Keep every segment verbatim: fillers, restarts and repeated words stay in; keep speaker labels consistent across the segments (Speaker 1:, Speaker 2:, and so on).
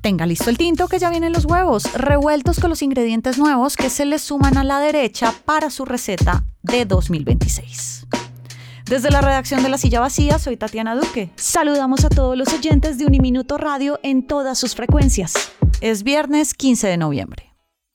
Speaker 1: Tenga listo el tinto que ya vienen los huevos, revueltos con los ingredientes nuevos que se les suman a la derecha para su receta de dos mil veintiséis. Desde la redacción de La Silla Vacía, soy Tatiana Duque. Saludamos a todos los oyentes de Uniminuto Radio en todas sus frecuencias. Es viernes quince de noviembre.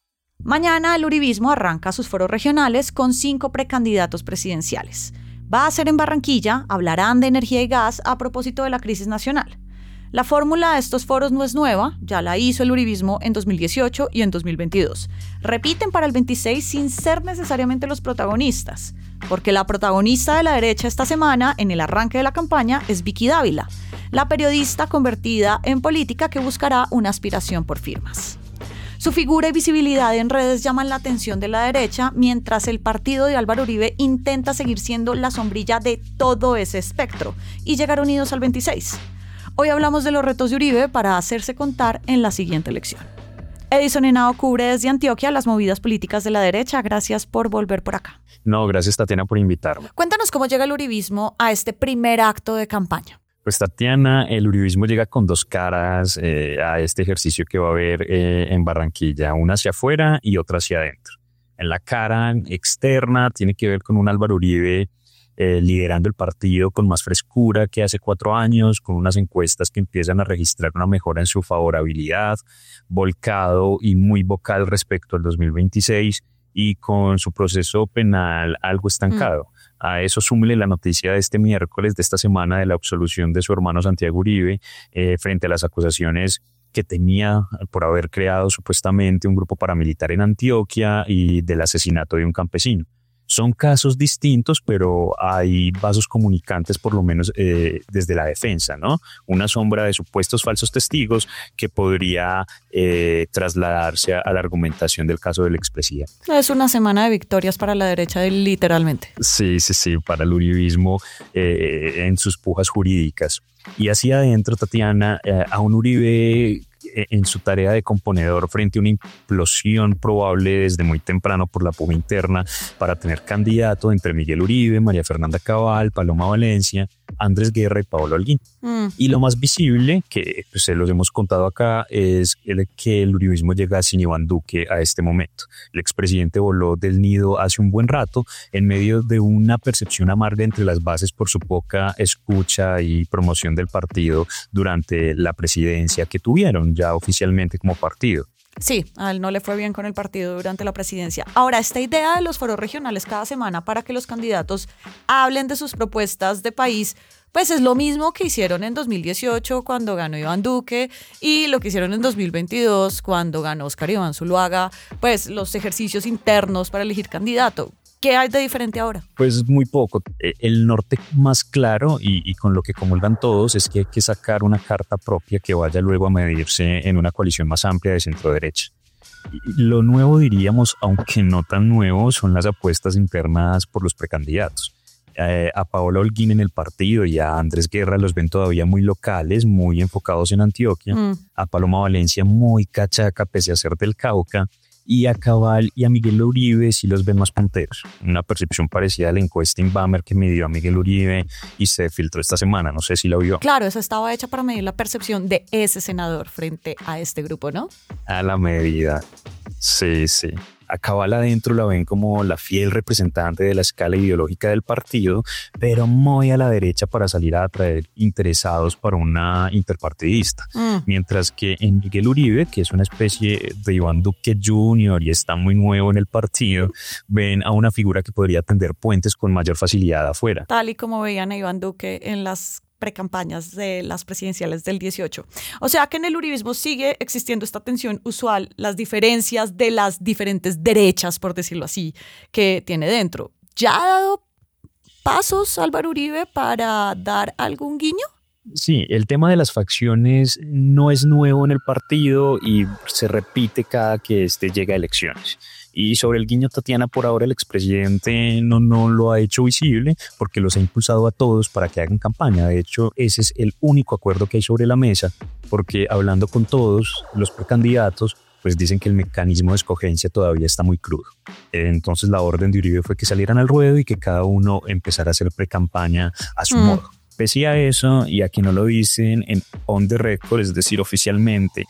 Speaker 1: Mañana el uribismo arranca sus foros regionales con cinco precandidatos presidenciales. Va a ser en Barranquilla, hablarán de energía y gas a propósito de la crisis nacional. La fórmula de estos foros no es nueva, ya la hizo el uribismo en dos mil dieciocho y en dos mil veintidós. Repiten para el veintiséis sin ser necesariamente los protagonistas, porque la protagonista de la derecha esta semana, en el arranque de la campaña, es Vicky Dávila, la periodista convertida en política que buscará una aspiración por firmas. Su figura y visibilidad en redes llaman la atención de la derecha, mientras el partido de Álvaro Uribe intenta seguir siendo la sombrilla de todo ese espectro y llegar unidos al veintiséis. Hoy hablamos de los retos de Uribe para hacerse contar en la siguiente elección. Edison Henao cubre desde Antioquia las movidas políticas de la derecha. Gracias por volver por acá.
Speaker 2: No, gracias Tatiana por invitarme.
Speaker 1: Cuéntanos cómo llega el uribismo a este primer acto de campaña.
Speaker 2: Pues Tatiana, el uribismo llega con dos caras eh, a este ejercicio que va a haber eh, en Barranquilla, una hacia afuera y otra hacia adentro. En la cara externa tiene que ver con un Álvaro Uribe Eh, liderando el partido con más frescura que hace cuatro años, con unas encuestas que empiezan a registrar una mejora en su favorabilidad, volcado y muy vocal respecto al dos mil veintiséis y con su proceso penal algo estancado. Mm. A eso súmele la noticia de este miércoles, de esta semana, de la absolución de su hermano Santiago Uribe eh, frente a las acusaciones que tenía por haber creado supuestamente un grupo paramilitar en Antioquia y del asesinato de un campesino. Son casos distintos, pero hay vasos comunicantes, por lo menos eh, desde la defensa, ¿no? Una sombra de supuestos falsos testigos que podría eh, trasladarse a, a la argumentación del caso del expresidente.
Speaker 1: Es una semana de victorias para la derecha, literalmente.
Speaker 2: Sí, sí, sí, para el uribismo eh, en sus pujas jurídicas. Y hacia adentro, Tatiana, eh, a un Uribe en su tarea de componedor frente a una implosión probable desde muy temprano por la puja interna para tener candidato entre Miguel Uribe, María Fernanda Cabal, Paloma Valencia, Andrés Guerra y Paolo Holguín. Mm. Y lo más visible, que pues, se los hemos contado acá, es el, que el uribismo llega sin Iván Duque a este momento. El expresidente voló del nido hace un buen rato en medio de una percepción amarga entre las bases por su poca escucha y promoción del partido durante la presidencia que tuvieron ya oficialmente como partido.
Speaker 1: Sí, a él no le fue bien con el partido durante la presidencia. Ahora, esta idea de los foros regionales cada semana para que los candidatos hablen de sus propuestas de país, pues es lo mismo que hicieron en dos mil dieciocho cuando ganó Iván Duque y lo que hicieron en dos mil veintidós cuando ganó Oscar Iván Zuluaga, pues los ejercicios internos para elegir candidato. ¿Qué hay de diferente ahora?
Speaker 2: Pues muy poco. El norte más claro y, y con lo que comulgan todos es que hay que sacar una carta propia que vaya luego a medirse en una coalición más amplia de centro-derecha. Lo nuevo, diríamos, aunque no tan nuevo, son las apuestas internas por los precandidatos. Eh, a Paolo Holguín en el partido y a Andrés Guerra los ven todavía muy locales, muy enfocados en Antioquia. Mm. A Paloma Valencia muy cachaca pese a ser del Cauca. Y a Cabal y a Miguel Uribe sí los ven más punteros. Una percepción parecida a la encuesta Inbamer que midió a Miguel Uribe y se filtró esta semana. No sé si la vio.
Speaker 1: Claro, esa estaba hecha para medir la percepción de ese senador frente a este grupo, ¿no?
Speaker 2: A la medida. Sí, sí. A Cabal adentro la ven como la fiel representante de la escala ideológica del partido, pero muy a la derecha para salir a atraer interesados para una interpartidista. Mm. Mientras que en Miguel Uribe, que es una especie de Iván Duque junior y está muy nuevo en el partido, ven a una figura que podría tender puentes con mayor facilidad afuera.
Speaker 1: Tal y como veían a Iván Duque en las precampañas de las presidenciales del dieciocho. O sea que en el uribismo sigue existiendo esta tensión usual, las diferencias de las diferentes derechas, por decirlo así, que tiene dentro. ¿Ya ha dado pasos Álvaro Uribe para dar algún guiño?
Speaker 2: Sí, el tema de las facciones no es nuevo en el partido y se repite cada que este llega a elecciones. Y sobre el guiño, Tatiana, por ahora el expresidente no, no lo ha hecho visible porque los ha impulsado a todos para que hagan campaña. De hecho, ese es el único acuerdo que hay sobre la mesa, porque hablando con todos los precandidatos, pues dicen que el mecanismo de escogencia todavía está muy crudo. Entonces la orden de Uribe fue que salieran al ruedo y que cada uno empezara a hacer precampaña a su mm. modo. Pese a eso, y aquí no lo dicen en on the record, es decir, oficialmente,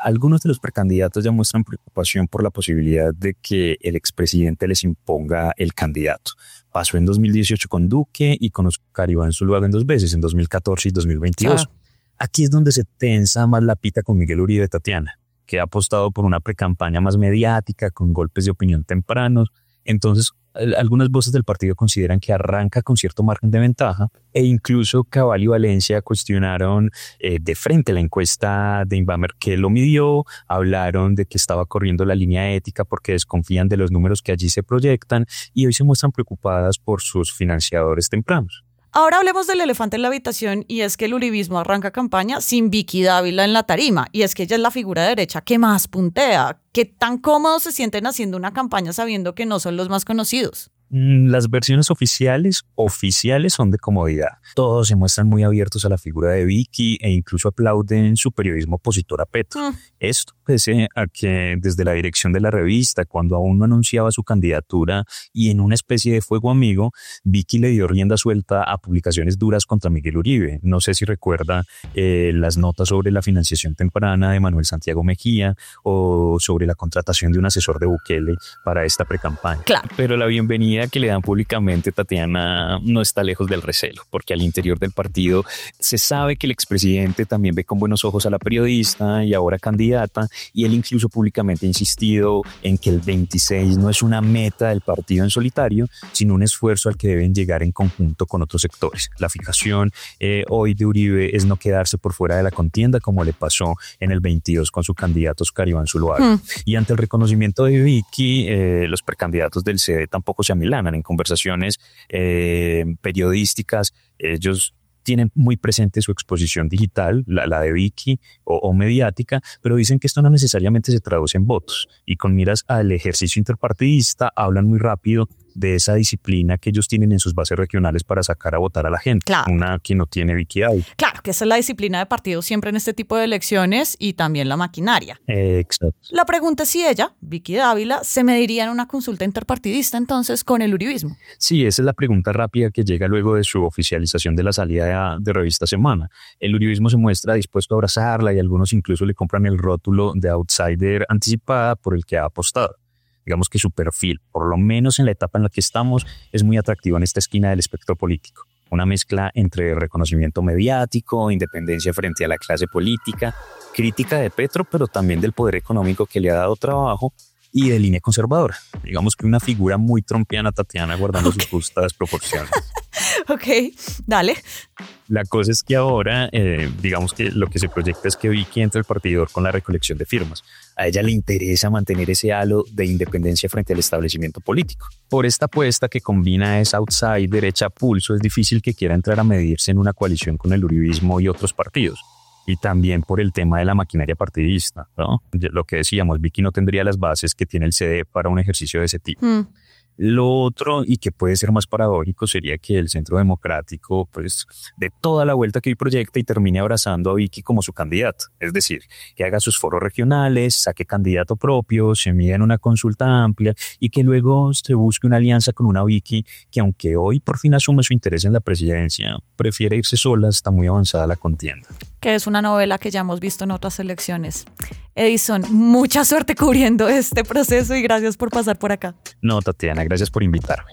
Speaker 2: Algunos de los precandidatos ya muestran preocupación por la posibilidad de que el expresidente les imponga el candidato. Pasó en dos mil dieciocho con Duque y con Oscar Iván Zuluaga en dos veces, en dos mil catorce y dos mil veintidós. Ah. Aquí es donde se tensa más la pita con Miguel Uribe, Tatiana, que ha apostado por una precampaña más mediática, con golpes de opinión tempranos. Entonces, algunas voces del partido consideran que arranca con cierto margen de ventaja, e incluso Cabal y Valencia cuestionaron eh, de frente la encuesta de Inbamer, que lo midió, hablaron de que estaba corriendo la línea ética porque desconfían de los números que allí se proyectan, y hoy se muestran preocupadas por sus financiadores tempranos.
Speaker 1: Ahora hablemos del elefante en la habitación, y es que el uribismo arranca campaña sin Vicky Dávila en la tarima, y es que ella es la figura derecha que más puntea. ¿Qué tan cómodos se sienten haciendo una campaña sabiendo que no son los más conocidos?
Speaker 2: Las versiones oficiales, oficiales son de comodidad. Todos se muestran muy abiertos a la figura de Vicky e incluso aplauden su periodismo opositor a Petro. Mm. Esto pese a que desde la dirección de la revista, cuando aún no anunciaba su candidatura y en una especie de fuego amigo, Vicky le dio rienda suelta a publicaciones duras contra Miguel Uribe. No sé si recuerda eh, las notas sobre la financiación temprana de Manuel Santiago Mejía o sobre la contratación de un asesor de Bukele para esta precampaña.
Speaker 1: Claro.
Speaker 2: Pero la bienvenida que le dan públicamente, Tatiana, no está lejos del recelo, porque al interior del partido se sabe que el expresidente también ve con buenos ojos a la periodista y ahora candidata, y él incluso públicamente ha insistido en que el veintiséis no es una meta del partido en solitario, sino un esfuerzo al que deben llegar en conjunto con otros sectores. La fijación eh, hoy de Uribe es no quedarse por fuera de la contienda, como le pasó en el veintidós con su candidato Oscar Iván Zuluaga. Mm. Y ante el reconocimiento de Vicky, eh, los precandidatos del C D tampoco se amilanan. En conversaciones eh, periodísticas, ellos tienen muy presente su exposición digital, la, la de Vicky o, o mediática, pero dicen que esto no necesariamente se traduce en votos, y con miras al ejercicio interpartidista hablan muy rápido de esa disciplina que ellos tienen en sus bases regionales para sacar a votar a la gente.
Speaker 1: Claro.
Speaker 2: Una que no tiene Vicky Dávila.
Speaker 1: Claro, que esa es la disciplina de partido siempre en este tipo de elecciones, y también la maquinaria.
Speaker 2: Eh, exacto.
Speaker 1: La pregunta es si ella, Vicky Dávila, se mediría en una consulta interpartidista entonces con el uribismo.
Speaker 2: Sí, esa es la pregunta rápida que llega luego de su oficialización de la salida de, de Revista Semana. El uribismo se muestra dispuesto a abrazarla, y algunos incluso le compran el rótulo de outsider anticipada por el que ha apostado. Digamos que su perfil, por lo menos en la etapa en la que estamos, es muy atractivo en esta esquina del espectro político. Una mezcla entre reconocimiento mediático, independencia frente a la clase política, crítica de Petro, pero también del poder económico que le ha dado trabajo, y de línea conservadora. Digamos que una figura muy trompiana, Tatiana, guardando okay. sus justas proporciones.
Speaker 1: Ok, dale.
Speaker 2: La cosa es que ahora, eh, digamos que lo que se proyecta es que Vicky entre al partidor con la recolección de firmas. A ella le interesa mantener ese halo de independencia frente al establecimiento político. Por esta apuesta que combina esa outsider hecha a pulso, es difícil que quiera entrar a medirse en una coalición con el uribismo y otros partidos. Y también por el tema de la maquinaria partidista, ¿no? Lo que decíamos, Vicky no tendría las bases que tiene el C D para un ejercicio de ese tipo. Mm. Lo otro, y que puede ser más paradójico, sería que el Centro Democrático pues dé toda la vuelta que hoy proyecta y termine abrazando a Vicky como su candidato. Es decir, que haga sus foros regionales, saque candidato propio, se mida en una consulta amplia, y que luego se busque una alianza con una Vicky que, aunque hoy por fin asume su interés en la presidencia, prefiere irse sola hasta muy avanzada la contienda.
Speaker 1: Que es una novela que ya hemos visto en otras elecciones. Edison, mucha suerte cubriendo este proceso, y gracias por pasar por acá.
Speaker 2: No, Tatiana, gracias por invitarme.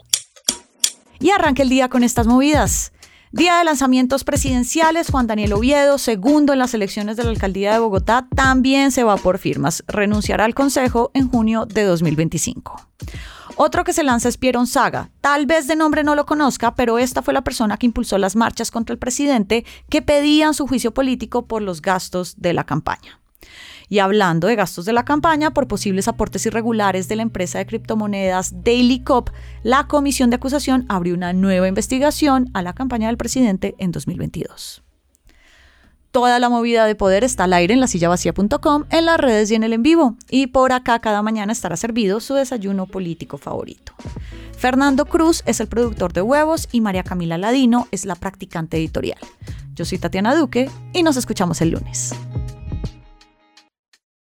Speaker 1: Y arranca el día con estas movidas. Día de lanzamientos presidenciales, Juan Daniel Oviedo, segundo en las elecciones de la alcaldía de Bogotá, también se va por firmas. Renunciará al consejo en junio de dos mil veinticinco. Otro que se lanza es Pierón Saga. Tal vez de nombre no lo conozca, pero esta fue la persona que impulsó las marchas contra el presidente que pedían su juicio político por los gastos de la campaña. Y hablando de gastos de la campaña por posibles aportes irregulares de la empresa de criptomonedas Daily Cop, la Comisión de Acusación abrió una nueva investigación a la campaña del presidente en dos mil veintidós. Toda la movida de poder está al aire en la silla vacía punto com, en las redes y en el en vivo. Y por acá cada mañana estará servido su desayuno político favorito. Fernando Cruz es el productor de Huevos y María Camila Ladino es la practicante editorial. Yo soy Tatiana Duque y nos escuchamos el lunes.